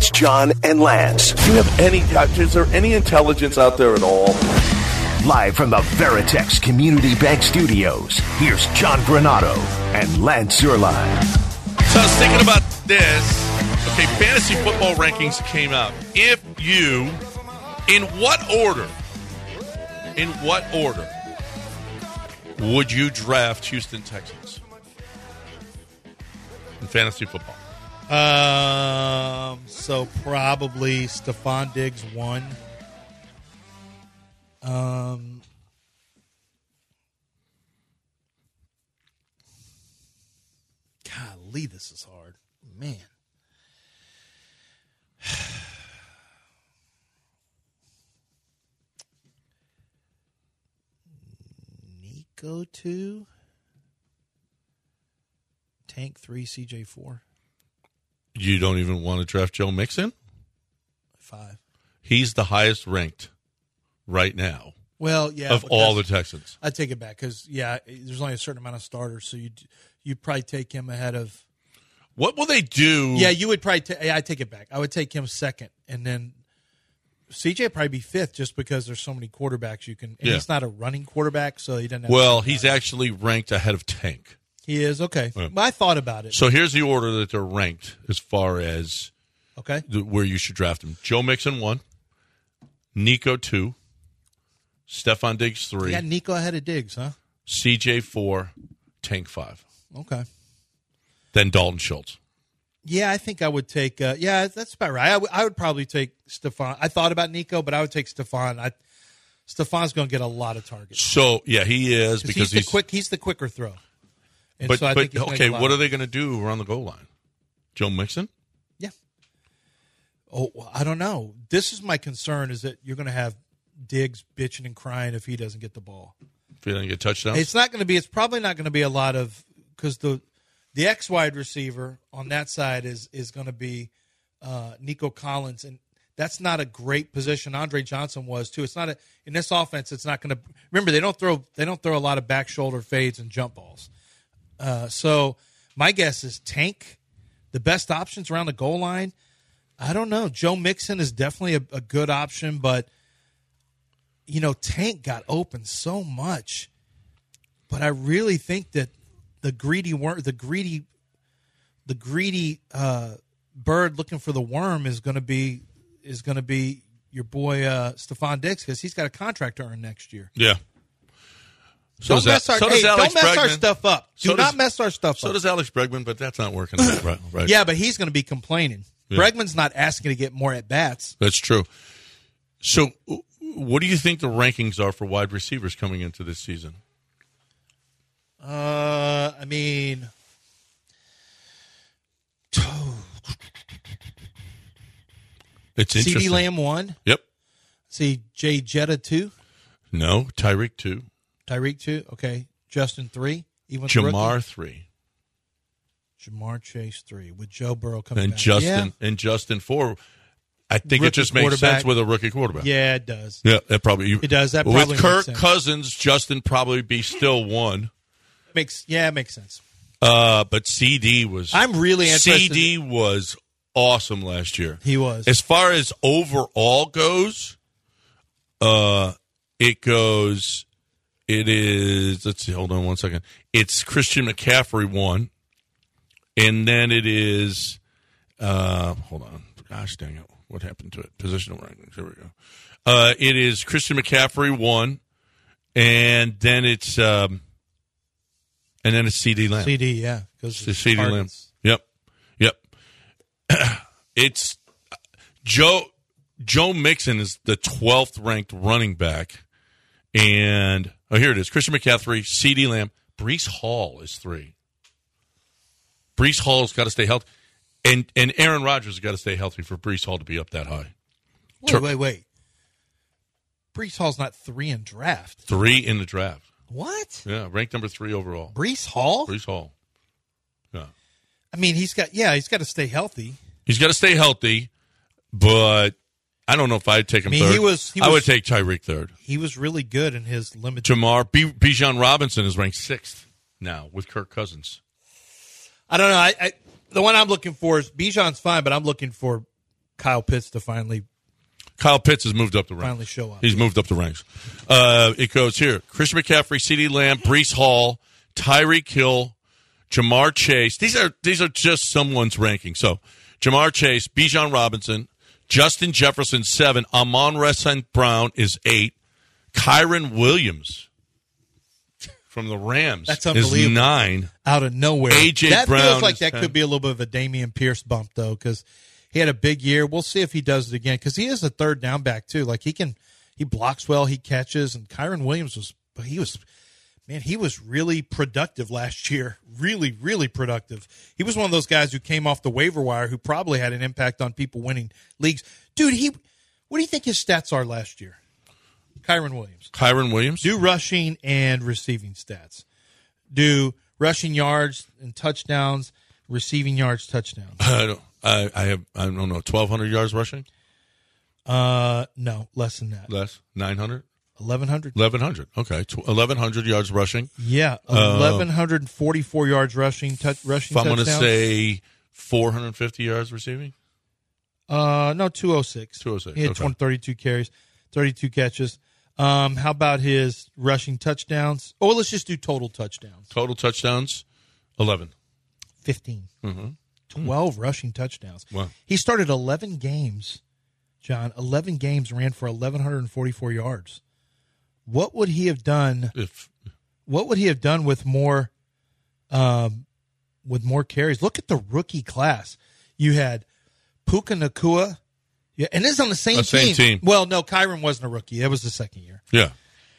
It's John and Lance. Do you have is there any intelligence out there at all? Live from the Veritex Community Bank Studios, here's John Granado and Lance Zierlein. So I was thinking about this. Okay, fantasy football rankings came out. In what order would you draft Houston Texans in fantasy football? So probably Stephon Diggs 1. Golly, this is hard. Man. Nico 2. Tank 3, CJ 4. You don't even want to draft Joe Mixon? 5. He's the highest ranked right now. Well, yeah. Of all the Texans. I take it back because, there's only a certain amount of starters, so you'd probably take him ahead of. What will they do? Yeah, you would probably I take it back. I would take him second, and then CJ would probably be fifth just because there's so many quarterbacks you can. And he's not a running quarterback, so he doesn't have Well, he's actually ranked ahead of Tank. He is, okay. Yeah. Well, I thought about it. So here's the order that they're ranked as far as where you should draft him. Joe Mixon 1, Nico 2, Stephon Diggs 3. You got Nico ahead of Diggs, huh? CJ 4, Tank 5. Okay. Then Dalton Schultz. Yeah, I think I would take that's about right. I would probably take Stephon. I thought about Nico, but I would take Stephon. Stephon's going to get a lot of targets. So, yeah, he is because he's the quicker throw. And but so I think okay, what are they going to do around the goal line? Joe Mixon? Yeah. Oh, I don't know. This is my concern is that you're going to have Diggs bitching and crying if he doesn't get the ball. If he doesn't get touchdowns? It's probably not going to be a lot of because the X wide receiver on that side is going to be Nico Collins, and that's not a great position. Andre Johnson was too. It's not in this offense. It's not going to remember they don't throw a lot of back shoulder fades and jump balls. So my guess is Tank, the best options around the goal line. I don't know. Joe Mixon is definitely a good option, but Tank got open so much. But I really think that the greedy bird looking for the worm is going to be your boy Stephon Diggs because he's got a contract to earn next year. Yeah. Don't mess our stuff up. Do not mess our stuff up. So does Alex Bregman, but that's not working out right. Yeah, but he's going to be complaining. Yeah. Bregman's not asking to get more at-bats. That's true. So what do you think the rankings are for wide receivers coming into this season? It's interesting. CeeDee Lamb 1. Yep. See, Jay Jetta 2. No, Tyreek 2. Tyreek 2. Okay. Justin 3. Even Jamar 3. Jamar Chase 3 with Joe Burrow coming and back. And Justin 4. I think rookie it just makes sense with a rookie quarterback. Yeah, it does. Yeah, it probably. It does. That probably with Kirk makes sense. Cousins, Justin probably be still 1. It makes sense. But CD was. I'm really interested. CD was awesome last year. He was. As far as overall goes, it is. Let's see. Hold on one second. It's Christian McCaffrey 1, and then it is. Hold on. Gosh dang it! What happened to it? Positional rankings. Here we go. It is Christian McCaffrey 1, and then it's CeeDee Lamb. CD, yeah, because CeeDee Lamb. Yep. It's Joe Mixon is the 12th ranked running back, and here it is: Christian McCaffrey, CeeDee Lamb, Breece Hall is 3. Breece Hall's got to stay healthy. And Aaron Rodgers has got to stay healthy for Breece Hall to be up that high. Wait. Breece Hall's not 3 in draft. 3 in the draft. What? Yeah, ranked number 3 overall. Breece Hall? Breece Hall. Yeah. I mean, he's got to stay healthy. He's got to stay healthy, but I don't know if I'd take him third. I would take Tyreek third. He was really good in his limited. Bijan Robinson is ranked 6th now with Kirk Cousins. I don't know. The one I'm looking for is Bijan's fine, but I'm looking for Kyle Pitts to finally Kyle Pitts has moved up the ranks. finally show up. He's moved up the ranks. It goes here. Christian McCaffrey, CeeDee Lamb, Breece Hall, Tyreek Hill, Jamar Chase. These are just someone's ranking. So Jamar Chase, Bijan Robinson, Justin Jefferson 7, Amon-Ra St. Brown is 8, Kyron Williams from the Rams That's is unbelievable. 9. Out of nowhere. A.J. That Brown feels like is that 10. could be a little bit of a Dameon Pierce bump, though, because he had a big year. We'll see if he does it again, because he is a third down back, too. Like, he blocks well, he catches, and Kyron Williams he was really productive last year. Really, really productive. He was one of those guys who came off the waiver wire who probably had an impact on people winning leagues. Dude, what do you think his stats are last year? Kyron Williams. Do rushing and receiving stats. Do rushing yards and touchdowns, receiving yards, touchdowns. I don't know, 1,200 yards rushing? No, less than that. Less? 900? 1,100. 1,100. Okay. 1,100 yards rushing. Yeah, 1,144 yards rushing rushing If I'm going touchdowns. to say 450 yards receiving? No, 206. 206, He had okay. 32 carries, 32 catches. How about his rushing touchdowns? Oh, let's just do total touchdowns. Total touchdowns, 11. 15. Mm-hmm. 12 rushing touchdowns. Wow. He started 11 games, John. 11 games, ran for 1,144 yards. What would he have done? What would he have done with more carries? Look at the rookie class. You had Puka Nacua. Yeah, and this is on the same team. Well, no, Kyron wasn't a rookie. That was the second year. Yeah.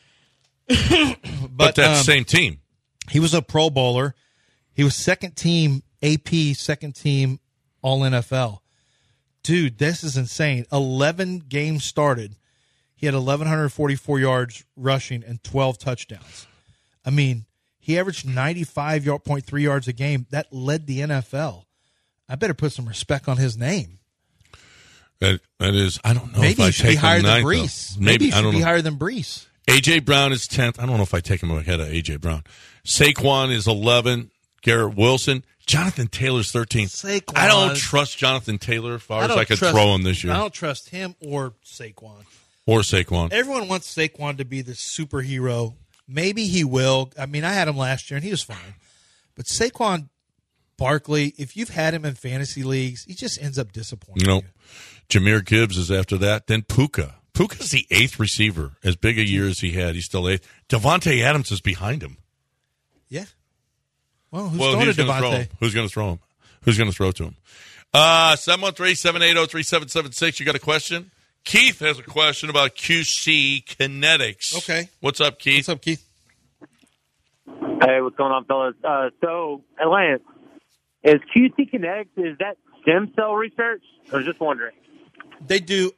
But that same team. He was a Pro Bowler. He was second team AP, second team All NFL. Dude, this is insane. 11 games started. He had 1,144 yards rushing and 12 touchdowns. I mean, he averaged 95.3 yards a game. That led the NFL. I better put some respect on his name. That is, I don't know Maybe if I he should be take higher him than ninth, Brees. though. Maybe he I should don't be know. higher than Brees. A.J. Brown is 10th. I don't know if I take him ahead of A.J. Brown. Saquon is 11. Garrett Wilson. Jonathan Taylor's 13th. Saquon. I don't trust Jonathan Taylor as far as I could throw him this year. I don't trust him or Saquon. Or Saquon. Everyone wants Saquon to be the superhero. Maybe he will. I mean, I had him last year, and he was fine. But Saquon Barkley, if you've had him in fantasy leagues, he just ends up disappointing Nope. you. Jahmyr Gibbs is after that. Then Puka. Puka's the 8th receiver. As big a year as he had, he's still 8th. Devontae Adams is behind him. Yeah. Well, who's throwing to going to throw Devontae? him? Who's going to throw him? Who's going to throw to him? 713-780-3776. You got a question? Keith has a question about QC Kinetics. Okay. What's up, Keith? What's up, Keith? Hey, what's going on, fellas? So, Lance, is QC Kinetics, is that stem cell research? I was just wondering. They do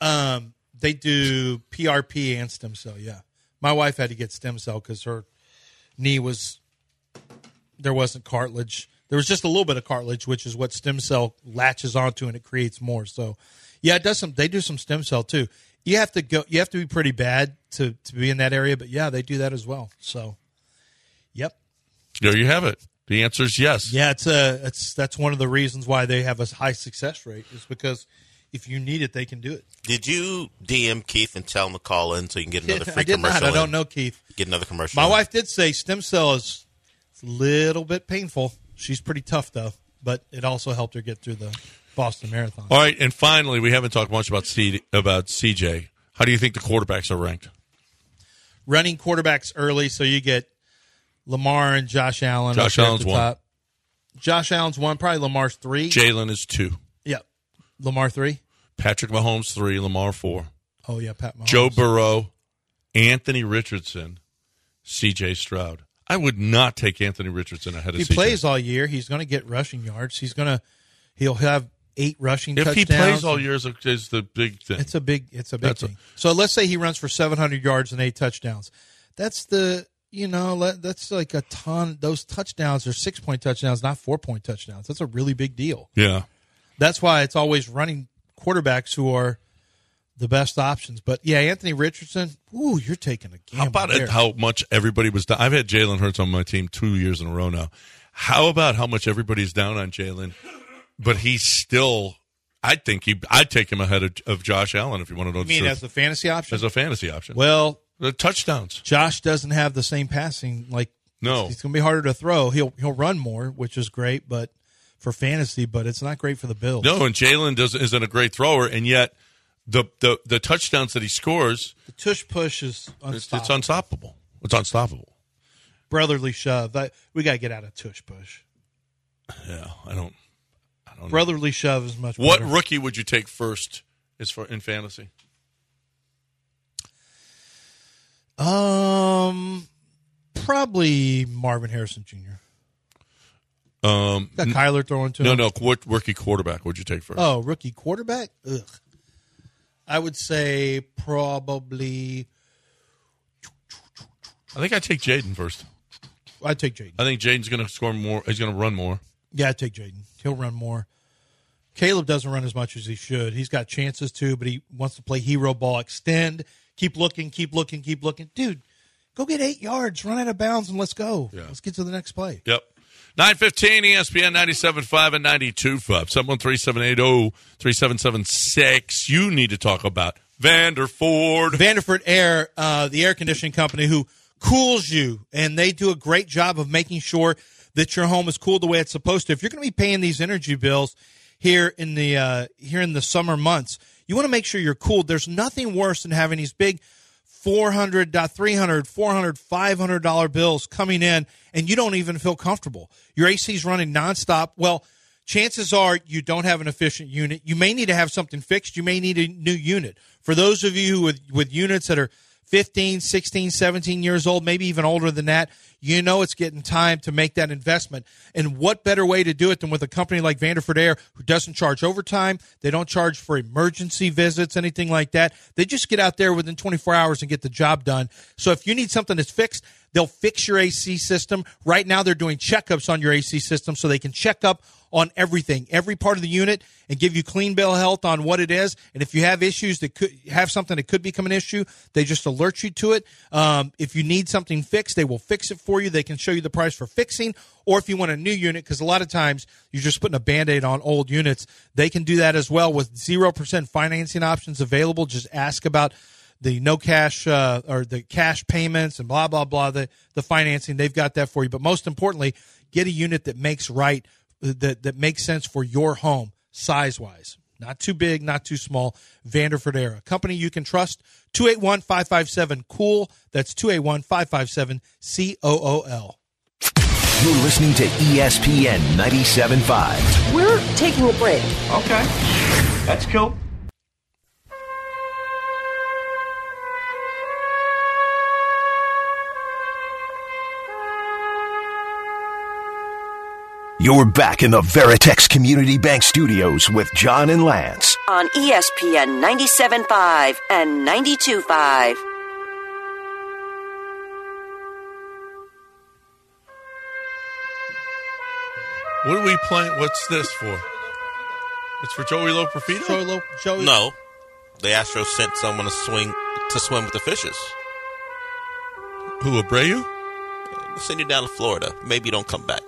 PRP and stem cell, yeah. My wife had to get stem cell because her knee there wasn't cartilage. There was just a little bit of cartilage, which is what stem cell latches onto, and it creates more. So, yeah, they do some stem cell too. You have to be pretty bad to be in that area, but yeah, they do that as well. So, yep. There you have it. The answer is yes. Yeah, that's one of the reasons why they have a high success rate, is because if you need it, they can do it. Did you DM Keith and tell him to call in so you can get another free I did commercial? not. I don't know, Keith. Get another commercial. My in. wife did say stem cell is a little bit painful. She's pretty tough, though, but it also helped her get through the Boston Marathon. All right, and finally, we haven't talked much about CJ. How do you think the quarterbacks are ranked? Running quarterbacks early, so you get Lamar and Josh Allen. Josh up there at Allen's the 1. top. Josh Allen's 1, probably Lamar's 3. Jalen is 2. Yeah, Lamar 3. Patrick Mahomes 3. Lamar 4. Oh yeah, Pat Mahomes. Joe Burrow, Anthony Richardson, C.J. Stroud. I would not take Anthony Richardson ahead of He C.J. plays all year. He's going to get rushing yards. He'll have 8 rushing If touchdowns. he plays all year is the big thing. It's a big thing. So let's say he runs for 700 yards and 8 touchdowns. That's that's like a ton. Those touchdowns are 6-point touchdowns, not 4-point touchdowns. That's a really big deal. Yeah. That's why it's always running quarterbacks who are the best options. But yeah, Anthony Richardson, you're taking a gamble. How about there. how much everybody was down? I've had Jalen Hurts on my team 2 years in a row now. How about how much everybody's down on Jalen, but he's still I'd take him ahead of Josh Allen if you want to know. You mean as a fantasy option? As a fantasy option. Well, the touchdowns. Josh doesn't have the same passing. No, it's going to be harder to throw. He'll run more, which is great, but for fantasy, but it's not great for the Bills. No, and Jalen isn't a great thrower, and yet the touchdowns that he scores, the tush push is unstoppable. It's unstoppable. It's unstoppable. Brotherly shove. We got to get out of tush push. Yeah, I don't know. Brotherly shove is much better. What rookie would you take first in fantasy? Probably Marvin Harrison Jr. Got Kyler throwing to him. No. What rookie quarterback would you take first? Oh, rookie quarterback? Ugh. I would say probably. I think I'd take Jaden first. I'd take Jaden. I think Jaden's going to score more. He's going to run more. Yeah, I'd take Jaden. He'll run more. Caleb doesn't run as much as he should. He's got chances to, but he wants to play hero ball, extend, keep looking. Dude, go get 8 yards, run out of bounds, and let's go. Yeah. Let's get to the next play. Yep. 9:15 ESPN 97.5 and 92.5. 713-780-3776. You need to talk about Vanderford Air, the air conditioning company who cools you, and they do a great job of making sure that your home is cooled the way it's supposed to. If you're going to be paying these energy bills here in the summer months, you want to make sure you're cooled. There's nothing worse than having these big $400, $300, $400, $500 bills coming in, and you don't even feel comfortable. Your AC is running nonstop. Well, chances are you don't have an efficient unit. You may need to have something fixed. You may need a new unit. For those of you with units that are 15, 16, 17 years old, maybe even older than that, you know it's getting time to make that investment. And what better way to do it than with a company like Vanderford Air, who doesn't charge overtime. They don't charge for emergency visits, anything like that. They just get out there within 24 hours and get the job done. So if you need something that's fixed, they'll fix your AC system. Right now they're doing checkups on your AC system so they can check up on everything, every part of the unit, and give you clean bill of health on what it is. And if you have issues that could have something that could become an issue, they just alert you to it. If you need something fixed, they will fix it for you. They can show you the price for fixing. Or if you want a new unit, because a lot of times you're just putting a Band-Aid on old units, they can do that as well with 0% financing options available. Just ask about the no cash or the cash payments and blah, blah, blah, the financing. They've got that for you. But most importantly, get a unit that makes that makes sense for your home size-wise. Not too big, not too small. Vanderford Air, a company you can trust. 281-557-COOL. That's 281-557-COOL. You're listening to ESPN 97.5. We're taking a break. Okay. That's cool. You're back in the Veritex Community Bank Studios with John and Lance. On ESPN 97.5 and 92.5. What are we playing? What's this for? It's for Joey Loperfido? Joey. No. The Astros sent someone to swim with the fishes. Who, Abreu? We'll send you down to Florida. Maybe you don't come back.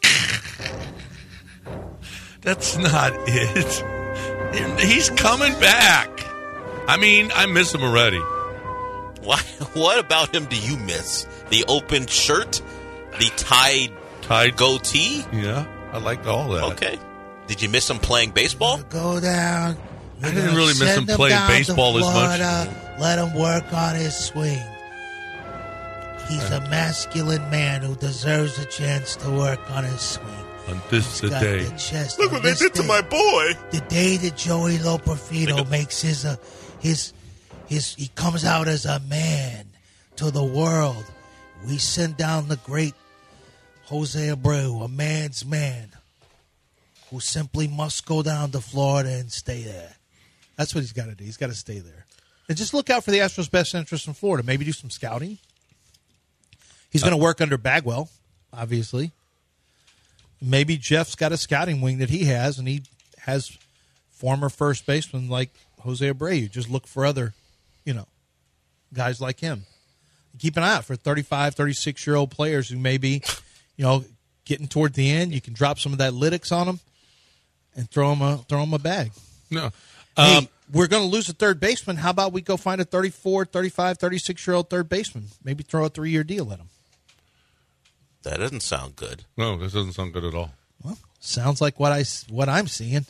That's not it. He's coming back. I mean, I miss him already. What about him do you miss? The open shirt? The tied goatee? Yeah, I like all that. Okay. Did you miss him playing baseball? Go down. I didn't really miss him playing baseball as much. Let him work on his swing. He's a masculine man who deserves a chance to work on his swing. On this the day. Look what they did to my boy. The day that Joey Loperfido makes his he comes out as a man to the world. We send down the great Jose Abreu, a man's man, who simply must go down to Florida and stay there. That's what he's got to do. He's got to stay there. And just look out for the Astros' best interest in Florida. Maybe do some scouting. He's going to work under Bagwell, obviously. Maybe Jeff's got a scouting wing that he has, and he has former first baseman like Jose Abreu. Just look for other, guys like him. Keep an eye out for 35, 36-year-old players who may be, getting toward the end. You can drop some of that lytics on them and throw them a bag. No. Hey, we're going to lose a third baseman. How about we go find a 34, 35, 36-year-old third baseman? Maybe throw a 3-year deal at him. That doesn't sound good. No, this doesn't sound good at all. Well, sounds like what I'm seeing.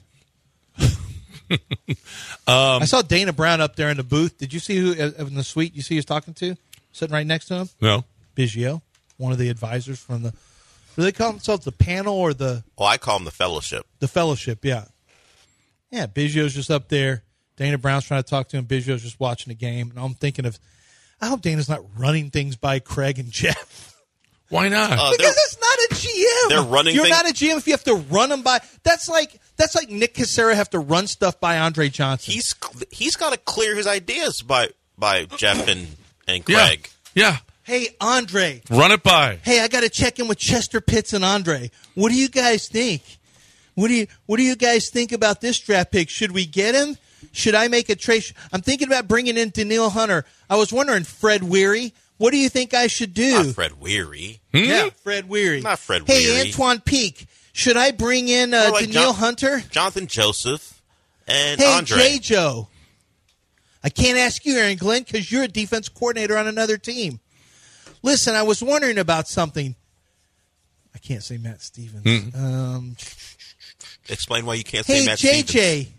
I saw Dana Brown up there in the booth. Did you see who in the suite you see he was talking to? Sitting right next to him? No. Biggio, one of the advisors from the, do they call themselves the panel or the? Oh, I call him the fellowship. The fellowship, yeah. Yeah, Biggio's just up there. Dana Brown's trying to talk to him. Biggio's just watching the game. And I'm thinking I hope Dana's not running things by Craig and Jeff. Why not? Because it's not a GM. They're running You're things. not a GM if you have to run them by. That's like Nick Cassera have to run stuff by Andre Johnson. He's got to clear his ideas by Jeff and Craig. Yeah. Hey, Andre. Run it by. Hey, I got to check in with Chester Pitts and Andre. What do you guys think? What do you guys think about this draft pick? Should we get him? Should I make a trade? I'm thinking about bringing in Daniil Hunter. I was wondering, Fred Weary, what do you think I should do? Not Fred Weary. Yeah, Fred Weary. Not Fred Hey, Weary. Antoine Peak, should I bring in More like Daniil Hunter? Jonathan Joseph and Hey, Andre. J. Joe. I can't ask you, Aaron Glenn, because you're a defense coordinator on another team. Listen, I was wondering about something. I can't say Matt Stevens. Explain why you can't say Hey, Matt JJ. Stevens.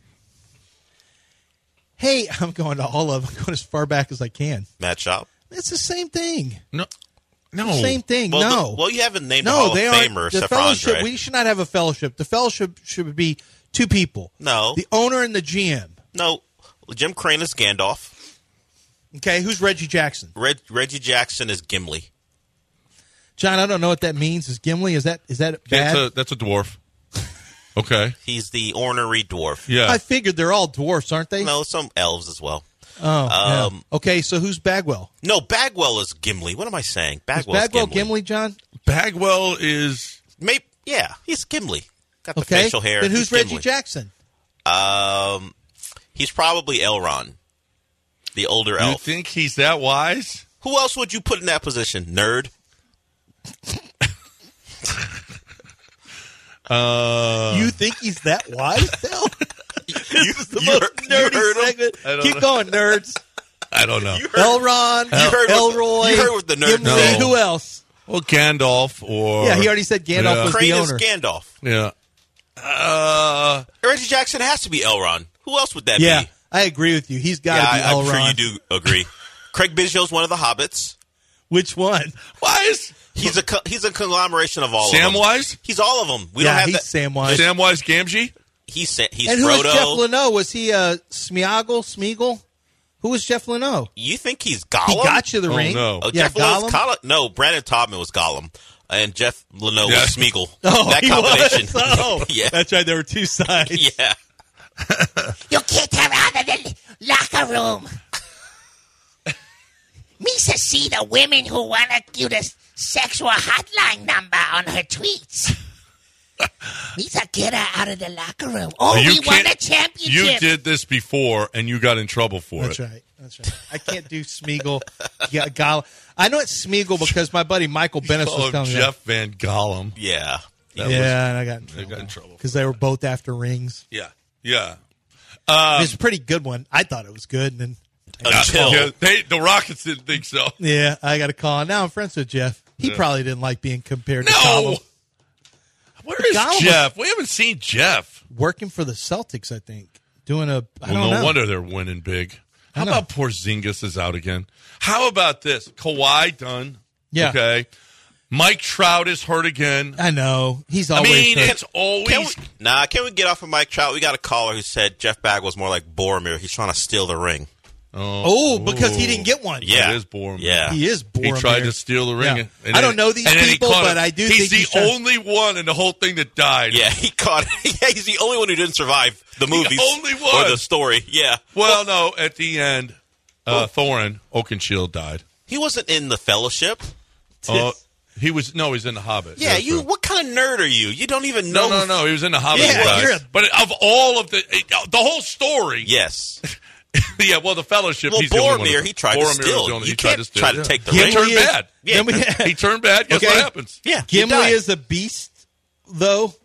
Hey, I'm going to all of them. I'm going as far back as I can. Matt Schaub. It's the same thing. No. Same thing. Well, no. you haven't named a No, Hall they of aren't. Famer The except for fellowship, Andre. we should not have a fellowship. The fellowship should be two people. No. The owner and the GM. No. Jim Crane is Gandalf. Okay, who's Reggie Jackson? Reggie Jackson is Gimli. John, I don't know what that means. Is Gimli, is that bad? That's a dwarf. Okay. He's the ornery dwarf. Yeah. I figured they're all dwarfs, aren't they? No, some elves as well. Oh, yeah. Okay, so who's Bagwell? No, Bagwell is Gimli. What am I saying? Is Bagwell's Bagwell Gimli, John? Bagwell is. Maybe, yeah, he's Gimli. Got the Okay. facial hair. Then who's He's Reggie Gimli. Jackson? He's probably Elrond, the older You elf. think he's that wise? Who else would you put in that position? Nerd? You think he's that wise, Phil? This is the you most heard- you nerdy heard him? segment. I don't Keep know. going, nerds. I don't know. Elrond, You heard what the nerd Gimli, said. who else? Well, Gandalf or. Yeah, he already said Gandalf was the Crane is owner. Gandalf. Yeah. Reggie Jackson has to be Elrond. Who else would that Yeah, be? I agree with you. He's got to Yeah, be I'm Elrond. sure you do agree. Craig Biggio's one of the hobbits. Which one? Why is He's a conglomeration of all of them. Samwise? He's all of them. We Yeah, don't have he's that. Samwise. Samwise Gamgee? He's And who was Jeff Frodo. Leno? Was he Smeagol? Who was Jeff Leno? You think he's Gollum? He got you the Oh, ring. no. Oh, Yeah, Jeff Leno's Gollum? No, Brandon Taubman was Gollum, and Jeff Leno Yeah. was Smeagol. Oh, that he combination. was? Oh, yeah, that's right. There were two sides. yeah. You can't come out of the locker room. Misa see the women who want to give the sexual hotline number on her tweets. Misa, get her out of the locker room. Oh, You we won can't- the championship. You did this before, and you got in trouble for That's it. right. That's right. I can't do Smeagol. Yeah, Gollum. I know it's Smeagol because my buddy Michael Bennis Call was him telling me. Jeff Van Gollum. Yeah. Yeah, and I got in They trouble got in trouble. because they were both after rings. Yeah. Yeah. It's a pretty good one. I thought it was good, and then Until Yeah, the Rockets didn't think so. yeah, I got a call. Now I'm friends with Jeff. He probably didn't like being compared to No. Gollum. Where is Gollum was- Jeff? We haven't seen Jeff. Working for the Celtics, I think. Doing a I don't no know. wonder they're winning big. How I know. about Porzingis is out again? How about this? Kawhi done. Yeah. Okay. Mike Trout is hurt again. I know. He's I always mean, hurt. it's always. can we get off of Mike Trout? We got a caller who said Jeff Bagwell's more like Boromir. He's trying to steal the ring. Oh, because he didn't get one. Yeah. It is Boromir. Yeah. He is He Boromir. tried to steal the ring. Yeah. And I don't know these and then he people, caught but it. I do he's think the only one in the whole thing that died. Yeah, he caught it. Yeah, he's the only one who didn't survive the movies. only one. Or the story. Yeah. Well, no, at the end, Thorin Oakenshield died. He wasn't in the Fellowship. He was he's in the Hobbit. Yeah, That's right. what kind of nerd are you? You don't even know. No, he was in the Hobbit. Yeah, he died. you're a- But of all of the whole story, Yes. yeah. Well, the Fellowship. Well, he's the only one Boromir, who- he tried to Boromir was steal. the only- You he tried can't steal, try to yeah. take the He ring. turned Gimli is- bad. Yeah. He turned bad. Guess Okay. what happens? Yeah. he Gimli died. is a beast, though.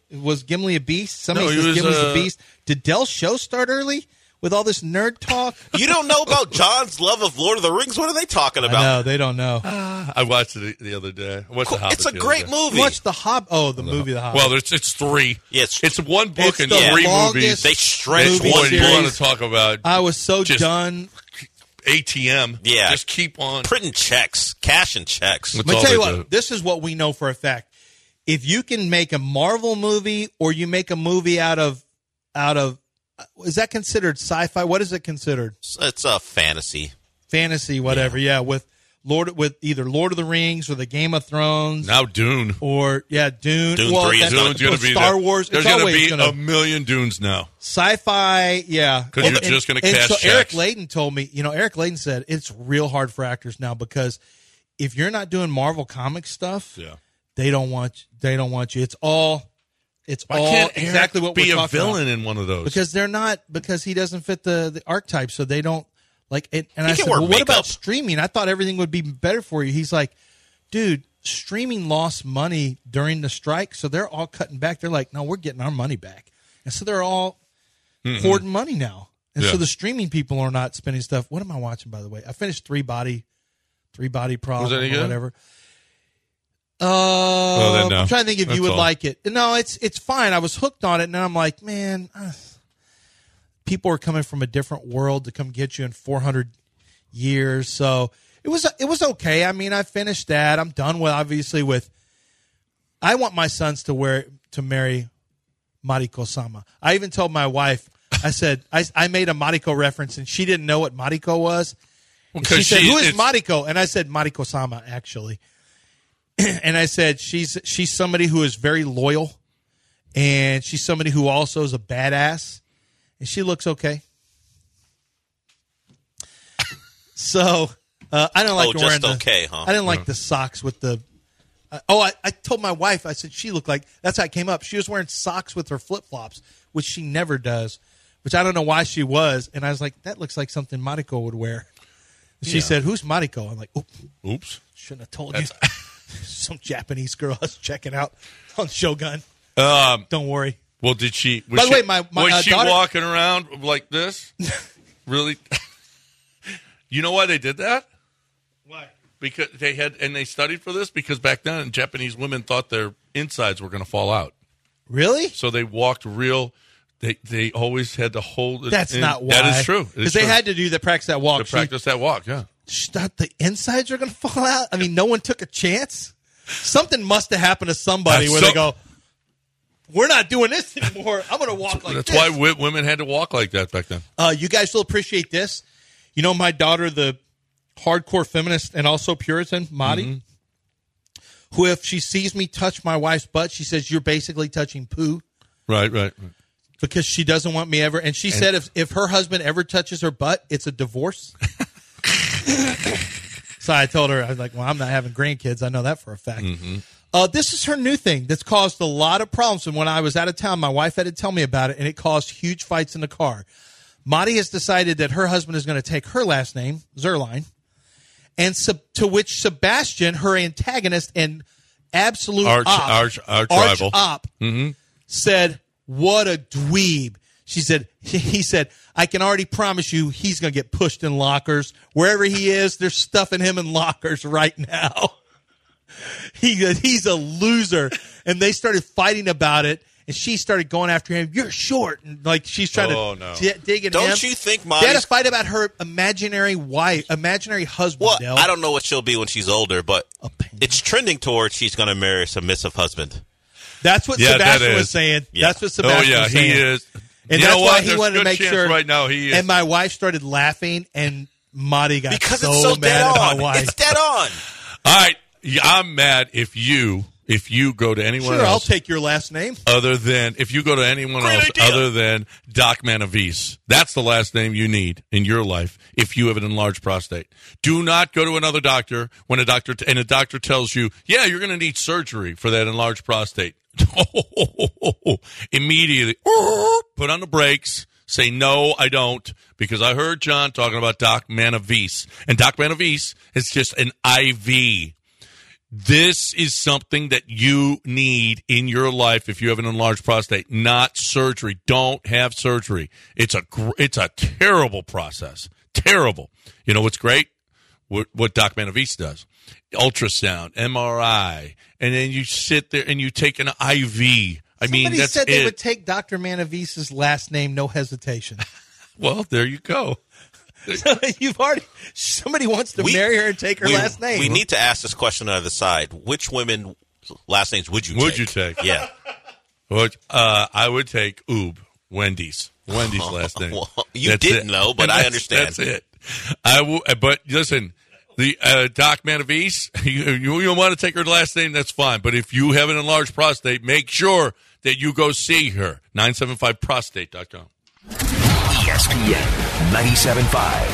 Was Gimli a beast? Somebody No, he says was, Gimli's a beast. Did Dell's show start early with all this nerd talk? You don't know about John's love of Lord of the Rings? What are they talking about? No, they don't know. I watched it the other day. I watched The Hobbit It's a the other great day. movie. Watch the Hobbit. Oh, the movie The Hobbit. Well, it's three. Yeah, it's one book it's and the 3 longest movies. They stretch movie one Boy, you series. want to talk about I was so just- done. ATM? Yeah. Just keep on. printing checks, cashing checks. That's Let me all tell you they what. do. This is what we know for a fact. If you can make a Marvel movie, or you make a movie out of, is that considered sci-fi? What is it considered? It's a fantasy. Fantasy, whatever. Yeah, with either Lord of the Rings or the Game of Thrones. Now Dune. Or Dune. Dune well, 3 is that's Dune's going to be Star there. Wars. There's It's going to always be gonna, a million Dunes now. sci-fi. Yeah, 'Cause you're just gonna cash so Eric checks. Layden told me. Eric Layden said it's real hard for actors now because if you're not doing Marvel comic stuff, Yeah. they don't want you. It's all Why can't Eric exactly what be we're a talking villain about. in one of those? Because they're not, because he doesn't fit the archetype, so they don't like it. And He I can said, wear well, what about makeup. streaming? I thought everything would be better for you. He's like, dude, streaming lost money during the strike, so they're all cutting back. They're like, no, we're getting our money back, and so they're all hoarding money now. And Yeah. so the streaming people are not spending stuff. What am I watching, by the way? I finished Three Body Problem Was that any or good? whatever. then no. I'm trying to think if That's you would all. like it. No, it's fine. I was hooked on it, and now I'm like, man, people are coming from a different world to come get you in 400 years. So it was okay. I mean, I finished that. I'm done with I want my sons to marry Mariko Sama. I even told my wife, I said, I made a Mariko reference, and she didn't know what Mariko was. And she said, who is Mariko? And I said, Mariko Sama, actually. And I said, she's somebody who is very loyal, and she's somebody who also is a badass, and she looks okay. So I don't like wearing just okay, huh? I didn't like the socks with the. I told my wife. I said she looked like, that's how it came up. She was wearing socks with her flip flops, which she never does. Which I don't know why she was. And I was like, that looks like something Mariko would wear. She said, "Who's Mariko?" I'm like, Oops. shouldn't have told you. Some Japanese girl I was checking out on Shogun. Don't worry. Well, did she? By the way, my was she daughter- walking around like this? Really? You know why they did that? Why? Because they studied for this because back then Japanese women thought their insides were going to fall out, Really? so they walked real. They always had to hold it. That's in. not why. That is true. It is Because they true. had to do practice that walk. to practice that walk. Yeah. Stop, the insides are going to fall out? I mean, no one took a chance? Something must have happened to somebody where they go, we're not doing this anymore. I'm going to walk like That's this. why women had to walk like that back then. You guys will appreciate this. You know my daughter, the hardcore feminist and also Puritan, Madi, who if she sees me touch my wife's butt, she says, you're basically touching poo. Right. Because she doesn't want me ever. And she said if her husband ever touches her butt, it's a divorce. So I told her, I was like, well, I'm not having grandkids. I know that for a fact. This is her new thing that's caused a lot of problems. And when I was out of town, my wife had to tell me about it, and it caused huge fights in the car. Madi has decided that her husband is going to take her last name, Zerline, and to which Sebastian, her antagonist and absolute Arch rival. op, said, what a dweeb. He said, I can already promise you he's going to get pushed in lockers. Wherever he is, they're stuffing him in lockers right now. He's a loser. And they started fighting about it, and she started going after him. You're short. And like she's trying to dig at him. Don't you think They had a Madi's... fight about her imaginary husband. Well, Del. I don't know what she'll be when she's older, but Opinion. it's trending towards she's going to marry a submissive husband. That's what Yeah, Sebastian that was is. saying. Yeah. That's what Sebastian was saying. He is. And you that's know why what? he There's wanted to good make chance sure. right now he is. And my wife started laughing, and Madi got Because so it's so mad dead at on. my wife. It's dead on. All right, I'm mad if you go to anyone Sure, I'll else take your last name. other than if you go to anyone Great else idea. other than Doc Manavis. That's the last name you need in your life if you have an enlarged prostate. Do not go to another doctor when a doctor tells you, yeah, you're going to need surgery for that enlarged prostate. Immediately put on the brakes. Say, no, I don't, because I heard John talking about Doc Manavis. And Doc Manavis is just an IV. This is something that you need in your life if you have an enlarged prostate, not surgery. Don't have surgery. It's a terrible process. Terrible. You know what's great? What Doc Manavise does. Ultrasound, MRI, and then you sit there and you take an IV. Somebody that's said it. they would take Dr. Manavise's last name, no hesitation. Well, there you go. Somebody wants to marry her and take her last name. We need to ask this question on the other side. Which women last names would you take? Would you take? Yeah. I would take Wendy's. Wendy's last name. Well, you didn't know, but I understand. That's it. But listen, the Doc Manavise, you want to take her last name, that's fine. But if you have an enlarged prostate, make sure that you go see her. 975prostate.com. ESPN 97.5.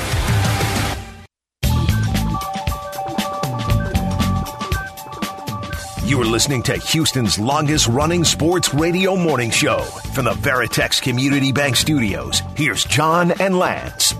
You are listening to Houston's longest-running sports radio morning show. From the Veritex Community Bank Studios, here's John and Lance.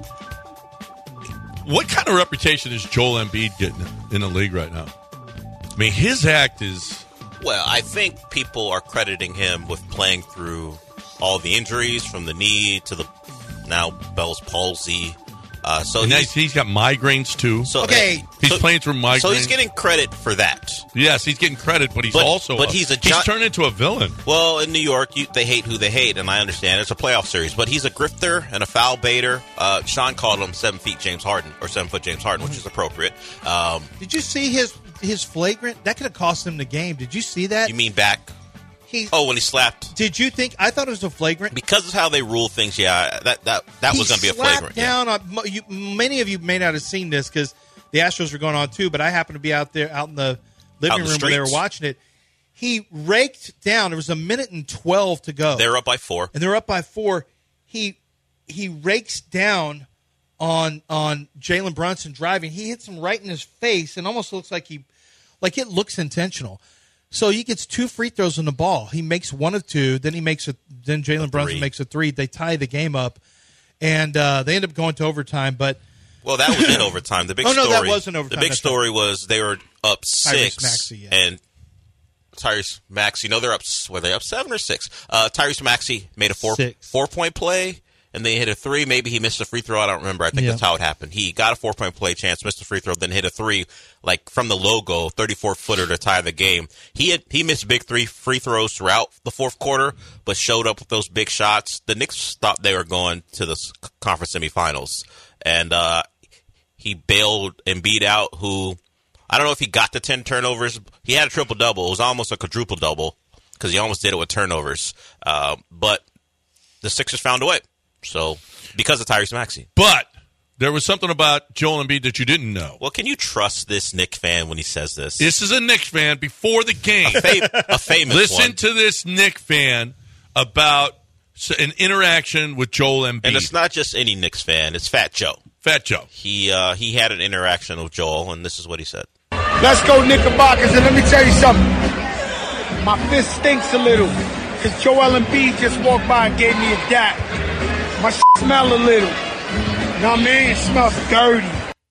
What kind of reputation is Joel Embiid getting in the league right now? I mean, his act is... Well, I think people are crediting him with playing through all the injuries from the knee to the now Bell's palsy. So he's got migraines too. So, he's playing through migraines. So he's getting credit for that. Yes, he's getting credit, but he's he's turned into a villain. Well, in New York, they hate who they hate, and I understand it's a playoff series. But he's a grifter and a foul baiter. Sean called him 7 feet James Harden or 7 foot James Harden, which is appropriate. Did you see his flagrant? That could have cost him the game. Did you see that? You mean back? When he slapped. Did you think? I thought it was a flagrant. Because of how they rule things, yeah, that was going to be a flagrant. Down on, many of you may not have seen this because the Astros were going on too, but I happened to be out in the living room where they were watching it. He raked down. There was 1:12 to go. They were up by 4. And they're up by 4. He rakes down on Jalen Brunson driving. He hits him right in his face and almost looks like it looks intentional. So he gets 2 free throws on the ball. He makes 1 of 2. Then Then Jalen Brunson makes a 3. They tie the game up, and they end up going to overtime. But that was in overtime. The big story. That wasn't overtime. The big story was they were up 6, Maxey, and Tyrese Maxey. No, they're up. Were they up 7 or 6? Tyrese Maxey made a 4-point play. And they hit a 3. Maybe he missed a free throw. I don't remember. I think that's how it happened. He got a 4-point play chance, missed a free throw, then hit a 3, like from the logo, 34-footer to tie the game. He missed big free throws throughout the fourth quarter, but showed up with those big shots. The Knicks thought they were going to the conference semifinals, and he bailed Embiid out. Who I don't know if he got the 10 turnovers. He had a triple-double. It was almost a quadruple-double because he almost did it with turnovers. But the Sixers found a way. So, because of Tyrese Maxey. But there was something about Joel Embiid that you didn't know. Well, can you trust this Knicks fan when he says this? This is a Knicks fan before the game. A famous Listen one. to this Knicks fan about an interaction with Joel Embiid. And it's not just any Knicks fan. It's Fat Joe. Fat Joe. He had an interaction with Joel, and this is what he said. Let's go Knickerbockers, and let me tell you something. My fist stinks a little because Joel Embiid just walked by and gave me a dap. My smell a little. No, man, it smells dirty.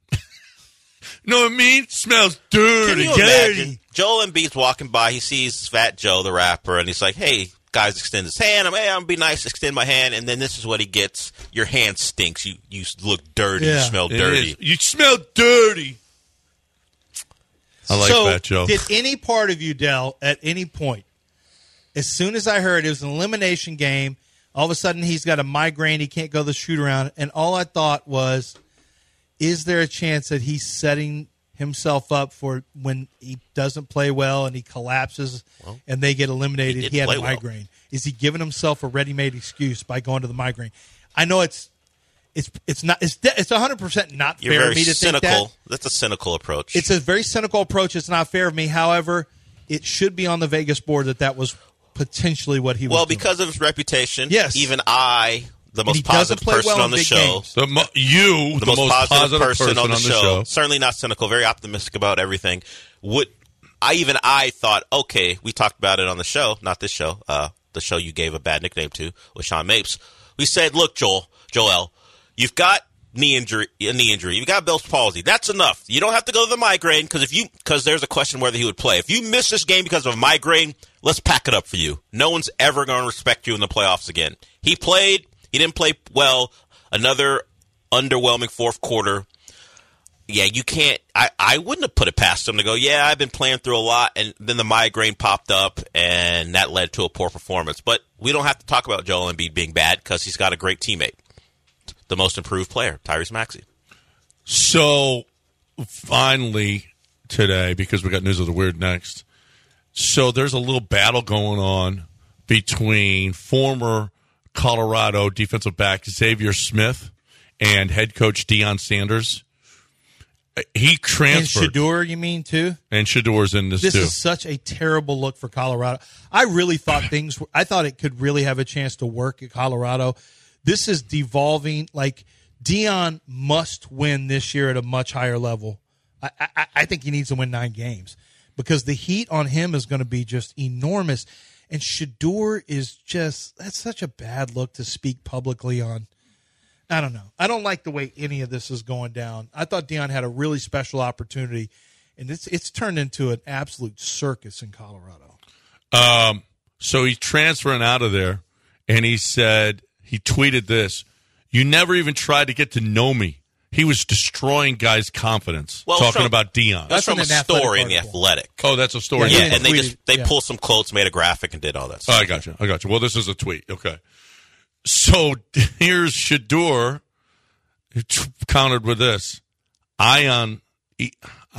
No, it means smells dirty. Can you imagine? Joel Embiid's walking by. He sees Fat Joe, the rapper, and he's like, hey, guys, extend his hand. I'm going to be nice, extend my hand. And then this is what he gets. Your hand stinks. You look dirty. You smell dirty. You smell dirty. I like Fat Joe. Did any part of you, Del, at any point, as soon as I heard it was an elimination game, all of a sudden he's got a migraine, he can't go the shoot around, and all I thought was, is there a chance that he's setting himself up for when he doesn't play well and he collapses and they get eliminated? He had a migraine. Well. Is he giving himself a ready-made excuse by going to the migraine? I know it's 100% not fair of me to think that. That's a cynical approach. It's a very cynical approach. It's not fair of me. However, it should be on the Vegas board that was potentially what he was doing. Because of his reputation, yes. Even I, the most positive person on the show, the most positive person on the show, certainly not cynical, very optimistic about everything. I thought, okay, we talked about it on the show, not this show, the show you gave a bad nickname to with Sean Mapes. We said, look, Joel, you've got knee injury. You got Bell's palsy. That's enough. You don't have to go to the migraine because there's a question whether he would play. If you miss this game because of a migraine, let's pack it up for you. No one's ever going to respect you in the playoffs again. He played. He didn't play well. Another underwhelming fourth quarter. Yeah, you can't. I wouldn't have put it past him to go, yeah, I've been playing through a lot, and then the migraine popped up, and that led to a poor performance. But we don't have to talk about Joel Embiid being bad because he's got a great teammate, the most improved player, Tyrese Maxey. So, finally, today, because we got News of the Weird next, so there's a little battle going on between former Colorado defensive back Xavier Smith and head coach Deion Sanders. He transferred. And Shedeur, you mean, too? And Shedeur's in this too. This is such a terrible look for Colorado. I really thought I thought it could really have a chance to work at Colorado. This is devolving. Like, Deion must win this year at a much higher level. I think he needs to win 9 games because the heat on him is going to be just enormous. And Shedeur is that's such a bad look to speak publicly on. I don't know. I don't like the way any of this is going down. I thought Deion had a really special opportunity, and it's turned into an absolute circus in Colorado. So he's transferring out of there, and he tweeted this, "You never even tried to get to know me." He was destroying guys' confidence, talking about Deion. That's from a story in The Athletic. Oh, that's a story. Yeah, and they pulled some quotes, made a graphic, and did all that stuff. Oh, I got you. Well, this is a tweet. Okay. So here's Shedeur, who countered with this. Ian. It's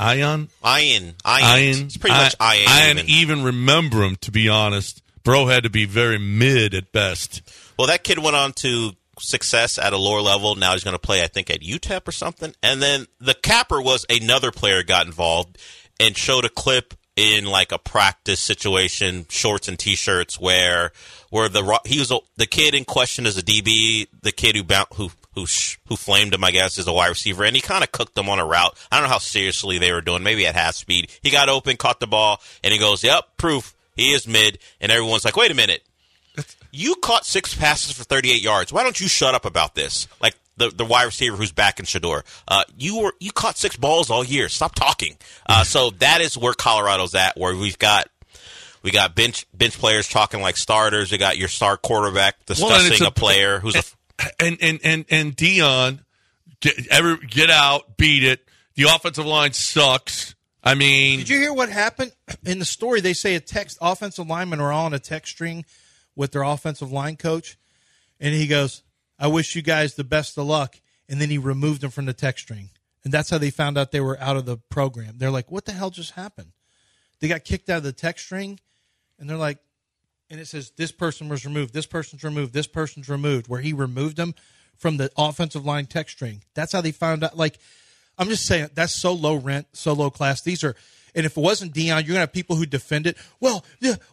pretty much Ian. I didn't even remember him, to be honest. Bro had to be very mid at best. Well, that kid went on to success at a lower level. Now he's going to play, I think, at UTEP or something. And then the capper was another player got involved and showed a clip in like a practice situation, shorts and T-shirts, where the kid in question is a DB, the kid who flamed him, I guess, is a wide receiver, and he kind of cooked him on a route. I don't know how seriously they were doing, maybe at half speed. He got open, caught the ball, and he goes, "Yep, proof, he is mid," and everyone's like, "Wait a minute. You caught 6 passes for 38 yards. Why don't you shut up about this?" Like the wide receiver who's back in Shedeur. You caught 6 balls all year. Stop talking. So that is where Colorado's at, where we got bench players talking like starters. We got your star quarterback discussing a player who's and Deion get out, beat it. The offensive line sucks. I mean, did you hear what happened in the story? They say offensive linemen are all on a text string with their offensive line coach, and he goes, "I wish you guys the best of luck," and then he removed them from the text string, and that's how they found out they were out of the program. They're like, "What the hell just happened?" They got kicked out of the text string, and they're like, and it says this person was removed, this person's removed, this person's removed, where he removed them from the offensive line text string. That's how they found out. Like, I'm just saying, that's so low rent, so low class. These are. And if it wasn't Deion, you're going to have people who defend it. They want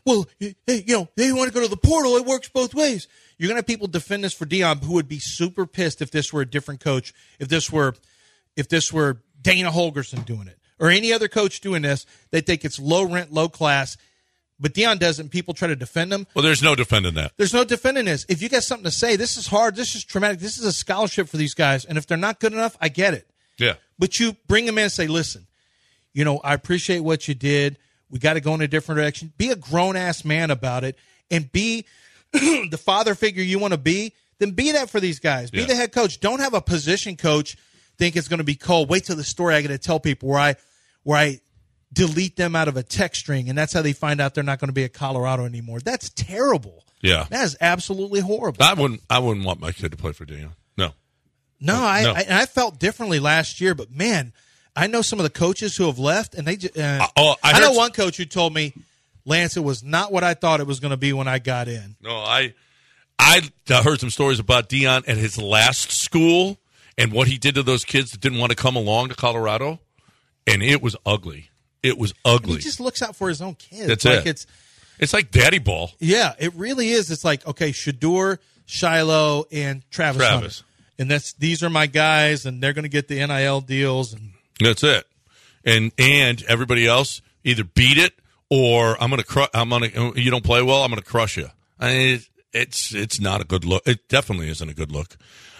to go to the portal. It works both ways. You're going to have people defend this for Deion who would be super pissed if this were a different coach, if this were Dana Holgorsen doing it, or any other coach doing this. They think it's low rent, low class. But Deion doesn't. People try to defend him. Well, there's no defending that. There's no defending this. If you got something to say, this is hard. This is traumatic. This is a scholarship for these guys. And if they're not good enough, I get it. Yeah. But you bring them in and say, listen, I appreciate what you did. We got to go in a different direction. Be a grown-ass man about it and be the father figure you want to be. Then be that for these guys. Be the head coach. Don't have a position coach think it's going to be cold. Wait till the story I got to tell people where I delete them out of a text string, and that's how they find out they're not going to be at Colorado anymore. That's terrible. Yeah. That is absolutely horrible. I wouldn't want my kid to play for Deion. No. I felt differently last year, but man, I know some of the coaches who have left, and I know one coach who told me, Lance, it was not what I thought it was going to be when I got in. No, I heard some stories about Deion at his last school and what he did to those kids that didn't want to come along to Colorado, and it was ugly. It was ugly. He just looks out for his own kids. That's it. It's like daddy ball. Yeah, it really is. It's like, okay, Shedeur, Shiloh, and Travis. Hunter. And these are my guys, and they're going to get the NIL deals. And that's it. And everybody else either beat it or you don't play well, I'm going to crush you. It's not a good look. It definitely isn't a good look.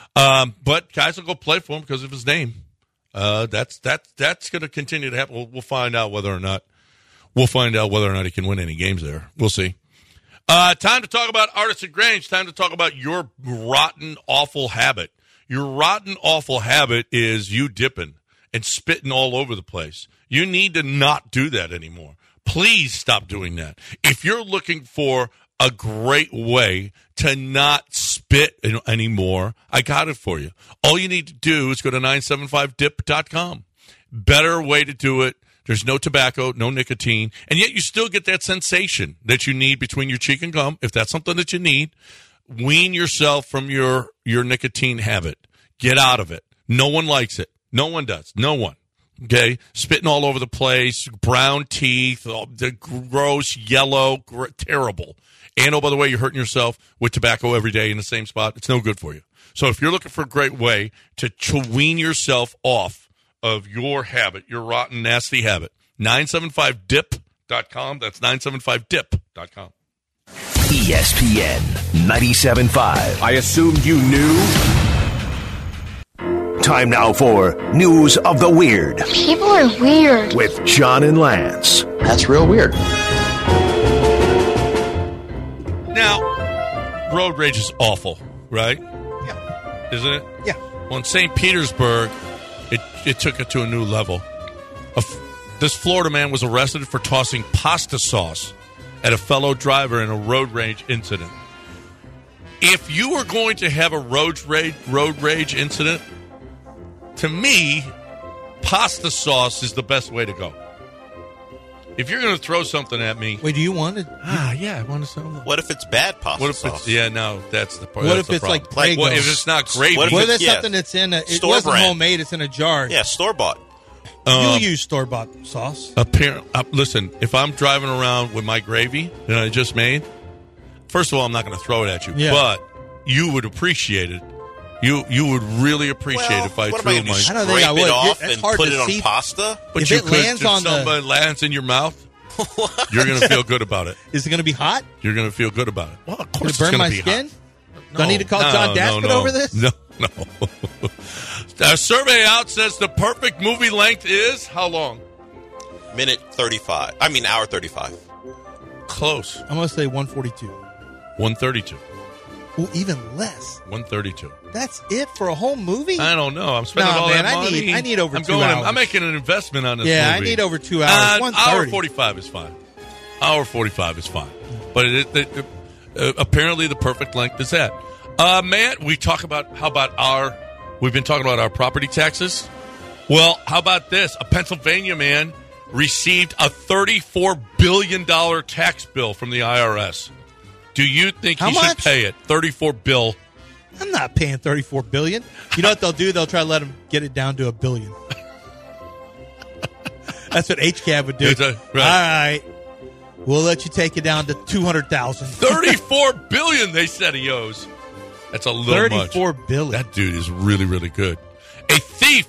But guys will go play for him because of his name. That's going to continue to happen. We'll find out whether or not he can win any games there. We'll see. Time to talk about Artisan Grange. Time to talk about your rotten, awful habit. Your rotten, awful habit is you dipping and spitting all over the place. You need to not do that anymore. Please stop doing that. If you're looking for a great way to not spit anymore, I got it for you. All you need to do is go to 975dip.com. Better way to do it. There's no tobacco, no nicotine, and yet you still get that sensation that you need between your cheek and gum. If that's something that you need, wean yourself from your nicotine habit. Get out of it. No one likes it. No one does. No one. Okay? Spitting all over the place, brown teeth, the gross, yellow, terrible. And, oh, by the way, you're hurting yourself with tobacco every day in the same spot. It's no good for you. So if you're looking for a great way to wean yourself off of your habit, your rotten, nasty habit, 975dip.com. That's 975dip.com. ESPN 97.5. I assumed you knew. Time now for News of the Weird. People are weird. With John and Lance. That's real weird. Now, road rage is awful, right? Yeah. Isn't it? Yeah. Well, in St. Petersburg, it took it to a new level. This Florida man was arrested for tossing pasta sauce at a fellow driver in a road rage incident. If you were going to have a road rage incident, to me, pasta sauce is the best way to go. If you're going to throw something at me... Wait, do you want it? Yeah, I want to say that. What if it's bad pasta sauce? That's the part. What if it's problem. like Prego? What if it's not gravy? What if it's something that's in it wasn't brand. homemade, it's in a jar. Yeah, store-bought. You use store-bought sauce. Listen, if I'm driving around with my gravy that I just made, first of all, I'm not going to throw it at you, but you would appreciate it. You would really appreciate if I threw my... I don't think I would. It off and put it on pasta? But if somebody lands in your mouth, you're going to feel good about it. Is it going to be hot? You're going to feel good about it. Well, of course Will it burn my be skin? Hot. Do I need to call John Daspit over this? No. A survey out says the perfect movie length is how long? Hour 35. Close. I'm going to say 142. 132. Ooh, even less. 132. That's it for a whole movie? I don't know. I'm spending all that money. I need over 2 hours. I'm making an investment on this movie. Yeah, I need over 2 hours. Hour 45 is fine. Hour 45 is fine. But apparently the perfect length is that. Matt, we've been talking about our property taxes. Well, how about this? A Pennsylvania man received a $34 billion tax bill from the IRS. Do you think he should pay it? $34 billion. I'm not paying $34 billion. You know what they'll do? They'll try to let him get it down to $1 billion. That's what HCAB would do. Right. All right. We'll let you take it down to $200,000. $34 billion, they said he owes. That's a little much. $34 billion. That dude is really, really good. A thief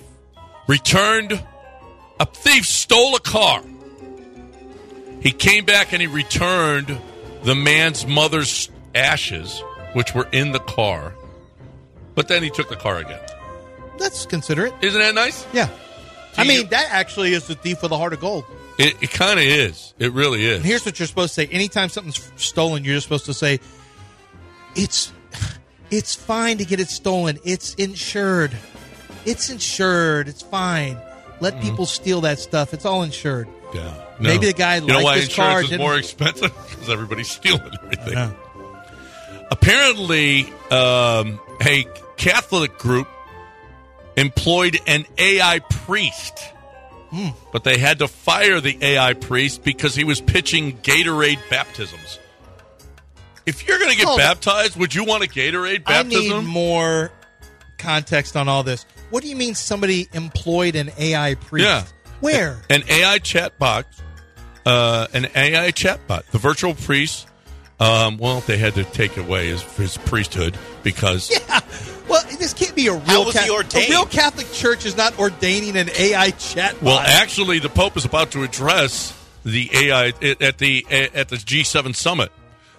stole a car. He came back and he returned the man's mother's ashes, which were in the car. But then he took the car again. That's considerate. Isn't that nice? Yeah. That actually is the thief with a heart of gold. It kind of is. It really is. And here's what you're supposed to say. Anytime something's stolen, you're just supposed to say, it's fine to get it stolen. It's insured. It's insured. It's fine. Let people steal that stuff. It's all insured. Yeah. No. Maybe the guy liked his car. Insurance is more expensive? Because everybody's stealing everything. Yeah. Apparently, a Catholic group employed an AI priest. But they had to fire the AI priest because he was pitching Gatorade baptisms. If you're going to get baptized, would you want a Gatorade baptism? I need more context on all this. What do you mean somebody employed an AI priest? Yeah. Where? An AI chatbot. The virtual priest. They had to take away his priesthood because... Yeah. Well, this can't be a real Catholic. A real Catholic church is not ordaining an AI chatbot. Well, actually, the Pope is about to address the AI at the G7 summit.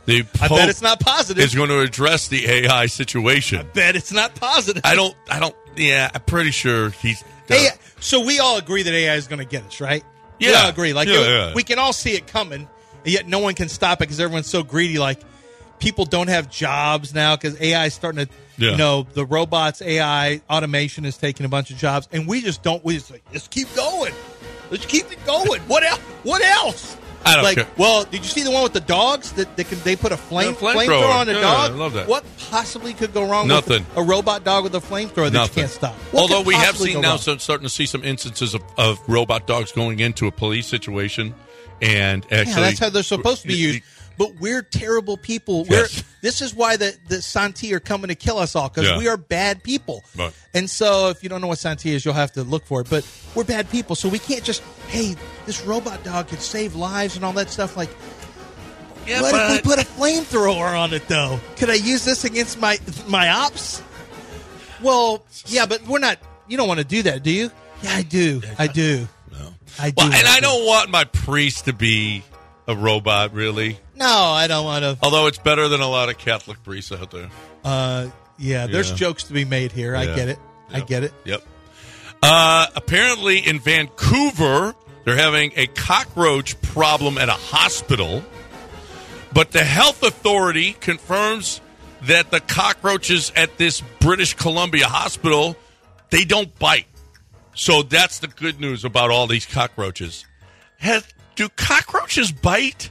I bet it's not positive. Is going to address the AI situation. I bet it's not positive. I don't. Yeah, I'm pretty sure he's. So we all agree that AI is going to get us, right? Yeah, we all agree. Like yeah. we can all see it coming, and yet no one can stop it because everyone's so greedy. Like people don't have jobs now because AI is starting to. Yeah. The robots, AI, automation is taking a bunch of jobs, and we just don't. We just like, let's keep going. Let's keep it going. What else? What else? I don't care. Well, did you see the one with the dogs that they put a flamethrower on a dog? I love that. What possibly could go wrong Nothing. with a robot dog with a flamethrower that you can't stop? Although we have seen now starting to see some instances of robot dogs going into a police situation and actually. Yeah, that's how they're supposed to be used. But we're terrible people. Yes. This is why the Santi are coming to kill us all, because we are bad people. Right. And so if you don't know what Santi is, you'll have to look for it. But we're bad people, so we can't just, hey, this robot dog could save lives and all that stuff. Like, what if we put a flamethrower on it, though? Could I use this against my ops? Well, yeah, but we're not. You don't want to do that, do you? Yeah, I do. I do. No. I do. Well, and I don't want my priest to be a robot, really. No, I don't want to. Although it's better than a lot of Catholic priests out there. Yeah, there's jokes to be made here. I get it. Yep. I get it. Yep. Apparently in Vancouver, they're having a cockroach problem at a hospital. But the health authority confirms that the cockroaches at this British Columbia hospital, they don't bite. So that's the good news about all these cockroaches. Do cockroaches bite?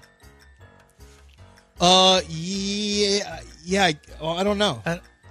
Yeah. I don't know.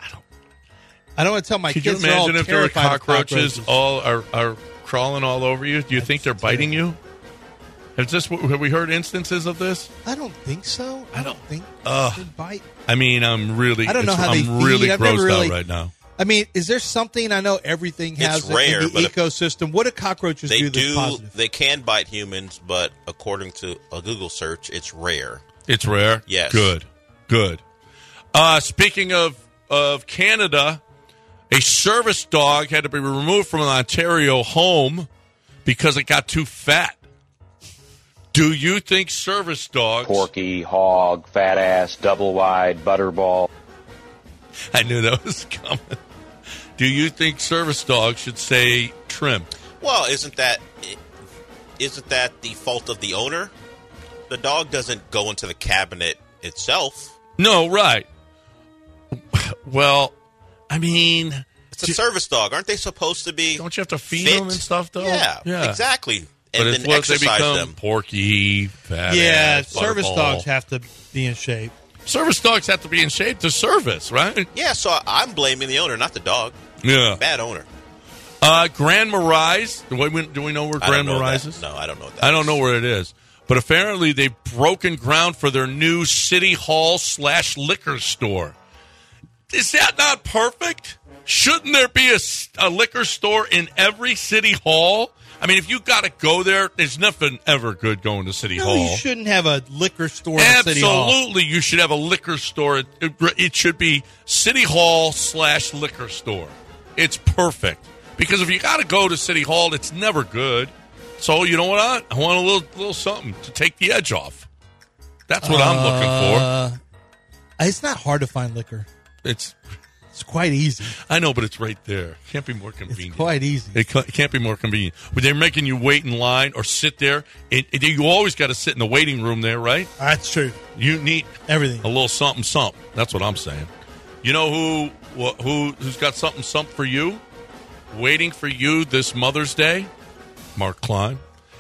I don't want to tell my Could kids. you imagine if there were cockroaches all are crawling all over you? Do you think they're biting you? Have we heard instances of this? I don't think so. I don't think they bite. I mean, I'm really. I don't know how they feed. I'm really I've grossed never really, out right now. I mean, is there something? I know everything has It's rare, in the ecosystem. What do cockroaches do that's positive? They can bite humans, but according to a Google search, it's rare. It's rare? Yes. Good. Speaking of Canada, a service dog had to be removed from an Ontario home because it got too fat. Do you think service dogs... Porky, hog, fat ass, double wide, butterball. I knew that was coming. Do you think service dogs should say trim? Well, isn't that the fault of the owner? The dog doesn't go into the cabinet itself. No, right. Well, I mean... It's a service dog. Aren't they supposed to be... Don't you have to feed fit? them and stuff, though? Yeah. Exactly. But And it's then what they exercise become, them. porky, fat ass, service butterball. dogs have to be in shape. Service dogs have to be in shape to service, right? Yeah, so I'm blaming the owner, not the dog. Yeah. Bad owner. Grand Marais. Do we know where Grand Marais is? No, I don't know what that I don't know where it is. But apparently they've broken ground for their new City Hall / liquor store. Is that not perfect? Shouldn't there be a liquor store in every City Hall? I mean, if you got to go there, there's nothing ever good going to City Hall. You shouldn't have a liquor store in City Hall. Absolutely, you should have a liquor store. It should be City Hall / liquor store. It's perfect. Because if you got to go to City Hall, it's never good. So, you know what? I want a little something to take the edge off. That's what I'm looking for. It's not hard to find liquor. It's quite easy. I know, but it's right there. Can't be more convenient. It's quite easy. It can't be more convenient. But they're making you wait in line or sit there. You always got to sit in the waiting room there, right? That's true. You need everything. A little something. That's what I'm saying. You know who's got something for you? Waiting for you this Mother's Day? Mark Klein.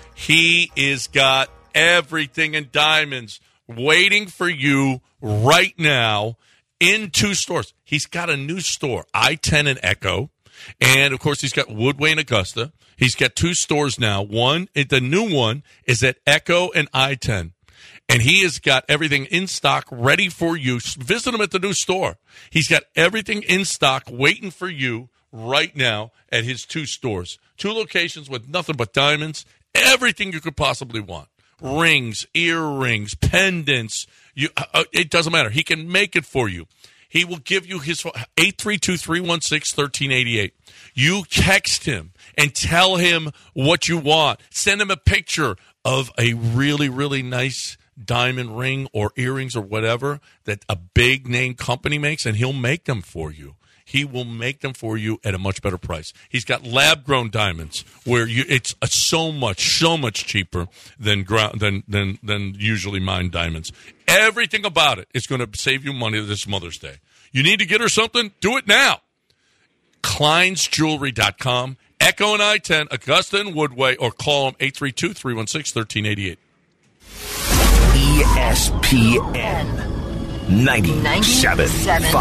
He is got everything in diamonds waiting for you right now in 2 stores. He's got a new store, I-10 and Echo. And, of course, he's got Woodway and Augusta. He's got 2 stores now. The new one is at Echo and I-10. And he has got everything in stock ready for you. Visit him at the new store. He's got everything in stock waiting for you right now at his 2 stores. 2 locations with nothing but diamonds. Everything you could possibly want. Rings, earrings, pendants. It doesn't matter. He can make it for you. He will give you his 832-316-1388. You text him and tell him what you want. Send him a picture of a really, really nice diamond ring or earrings or whatever that a big name company makes, and he'll make them for you. He will make them for you at a much better price. He's got lab-grown diamonds where it's so much cheaper than usually mined diamonds. Everything about it is going to save you money this Mother's Day. You need to get her something? Do it now. KleinsJewelry.com, Echo and I-10, Augusta and Woodway, or call them 832-316-1388. ESPN 97.5.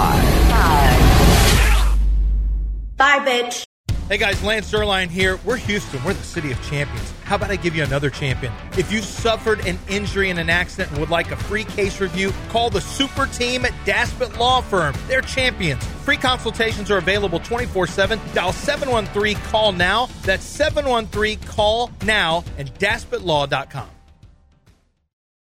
Bye, bitch. Hey guys, Lance Zierlein here. We're Houston. We're the city of champions. How about I give you another champion? If you suffered an injury in an accident and would like a free case review, call the super team at Daspit Law Firm. They're champions. Free consultations are available 24/7. Dial 713-CALL-NOW. That's 713-CALL-NOW and DaspitLaw.com.